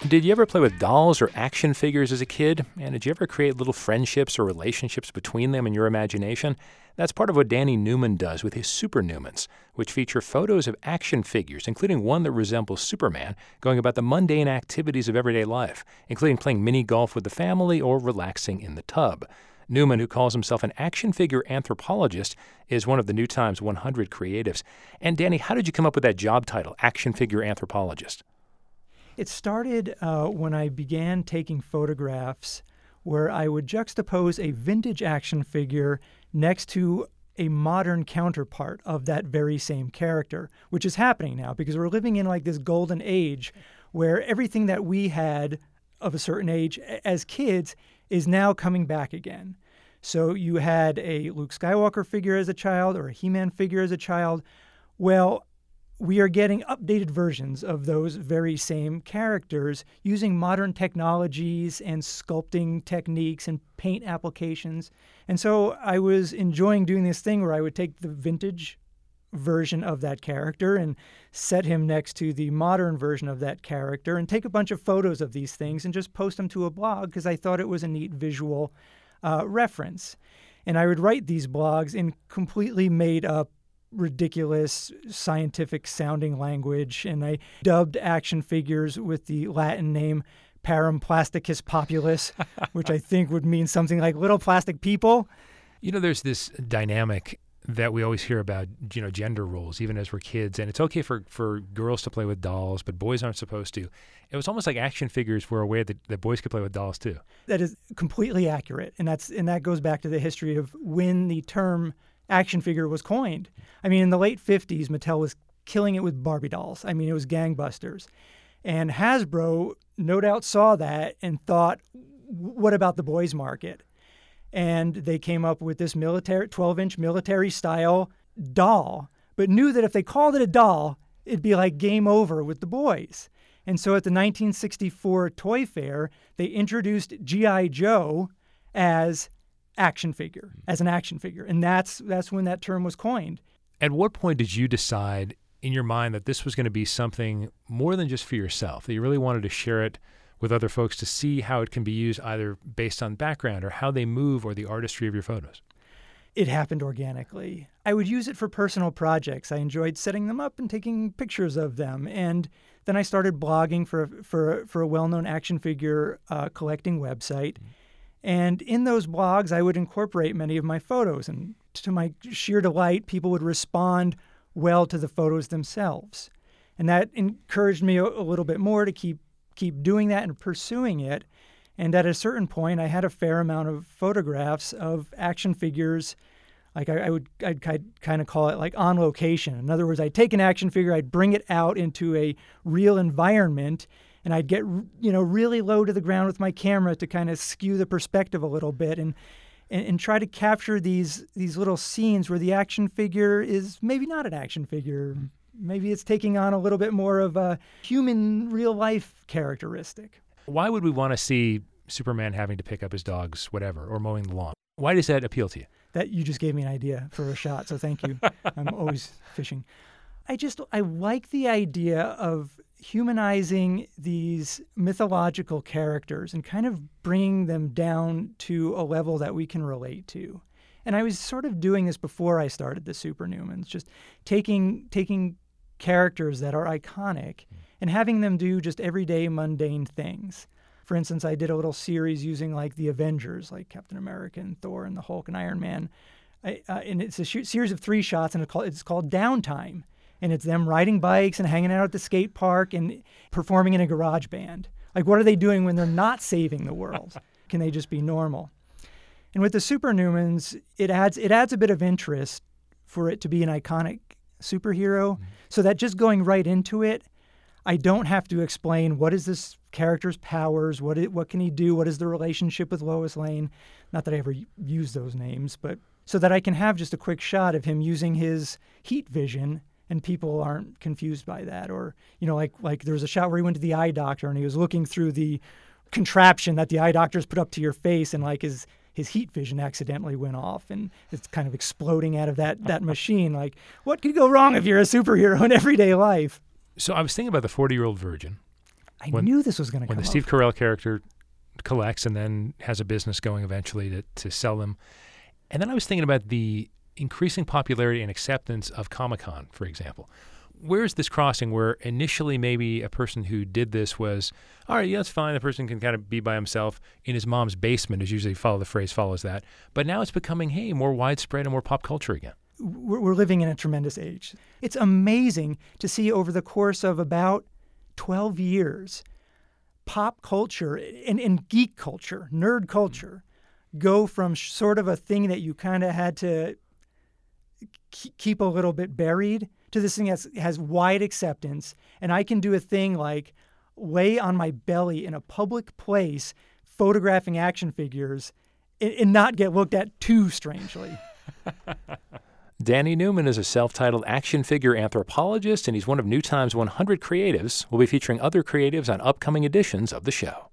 Did you ever play with dolls or action figures as a kid? And did you ever create little friendships or relationships between them in your imagination? That's part of what Danny Newman does with his Super Newmans, which feature photos of action figures, including one that resembles Superman, going about the mundane activities of everyday life, including playing mini golf with the family or relaxing in the tub. Newman, who calls himself an action figure anthropologist, is one of the New Times 100 creatives. And Danny, how did you come up with that job title, action figure anthropologist? It started when I began taking photographs where I would juxtapose a vintage action figure next to a modern counterpart of that very same character, which is happening now because we're living in like this golden age where everything that we had of a certain age as kids is now coming back again. So you had a Luke Skywalker figure as a child or a He-Man figure as a child. Well, we are getting updated versions of those very same characters using modern technologies and sculpting techniques and paint applications. And so I was enjoying doing this thing where I would take the vintage version of that character and set him next to the modern version of that character and take a bunch of photos of these things and just post them to a blog because I thought it was a neat visual reference. And I would write these blogs in completely made up ridiculous scientific sounding language, and I dubbed action figures with the Latin name Paramplasticus Populus, which I think would mean something like little plastic people. You know, there's this dynamic that we always hear about, gender roles, even as we're kids, and it's okay for girls to play with dolls, but boys aren't supposed to. It was almost like action figures were a way that boys could play with dolls too. That is completely accurate, and that goes back to the history of when the term action figure was coined. I mean, in the late 50s, Mattel was killing it with Barbie dolls. I mean, it was gangbusters. And Hasbro no doubt saw that and thought, what about the boys market? And they came up with this 12-inch military-style doll, but knew that if they called it a doll, it'd be like game over with the boys. And so at the 1964 Toy Fair, they introduced G.I. Joe as an action figure. And that's when that term was coined. At what point did you decide in your mind that this was going to be something more than just for yourself, that you really wanted to share it with other folks to see how it can be used either based on background or how they move or the artistry of your photos? It happened organically. I would use it for personal projects. I enjoyed setting them up and taking pictures of them. And then I started blogging for a well-known action figure collecting website. And in those blogs, I would incorporate many of my photos. And to my sheer delight, people would respond well to the photos themselves. And that encouraged me a little bit more to keep doing that and pursuing it. And at a certain point, I had a fair amount of photographs of action figures. Like I'd kind of call it like on location. In other words, I'd take an action figure, I'd bring it out into a real environment, and I'd get, really low to the ground with my camera to kind of skew the perspective a little bit and try to capture these little scenes where the action figure is maybe not an action figure. Maybe it's taking on a little bit more of a human real-life characteristic. Why would we want to see Superman having to pick up his dogs, whatever, or mowing the lawn? Why does that appeal to you? That you just gave me an idea for a shot, so thank you. I'm always fishing. I like the idea of humanizing these mythological characters and kind of bringing them down to a level that we can relate to. And I was sort of doing this before I started the Super Newmans, just taking characters that are iconic and having them do just everyday mundane things. For instance, I did a little series using like the Avengers, like Captain America and Thor and the Hulk and Iron Man. And it's a series of 3 shots, and it's called Downtime. And it's them riding bikes and hanging out at the skate park and performing in a garage band. Like, what are they doing when they're not saving the world? Can they just be normal? And with the Super Newmans, it adds a bit of interest for it to be an iconic superhero, so that just going right into it, I don't have to explain what is this character's powers, what can he do, what is the relationship with Lois Lane. Not that I ever use those names, but so that I can have just a quick shot of him using his heat vision and people aren't confused by that. Or, like there was a shot where he went to the eye doctor and he was looking through the contraption that the eye doctors put up to your face, and like his heat vision accidentally went off and it's kind of exploding out of that machine. Like, what could go wrong if you're a superhero in everyday life? So I was thinking about the 40-Year-Old Virgin. I knew this was going to come When the up. Steve Carell character collects and then has a business going eventually to sell them. And then I was thinking about the increasing popularity and acceptance of Comic-Con, for example. Where's this crossing where initially maybe a person who did this was, all right, yeah, it's fine. The person can kind of be by himself in his mom's basement, as usually the phrase follows that. But now it's becoming, hey, more widespread and more pop culture again. We're living in a tremendous age. It's amazing to see over the course of about 12 years, pop culture and geek culture, nerd culture, go from sort of a thing that you kind of had to keep a little bit buried to this thing that has wide acceptance. And I can do a thing like lay on my belly in a public place photographing action figures and not get looked at too strangely. Danny Newman is a self-titled action figure anthropologist, and he's one of New Time's 100 creatives. We'll be featuring other creatives on upcoming editions of the show.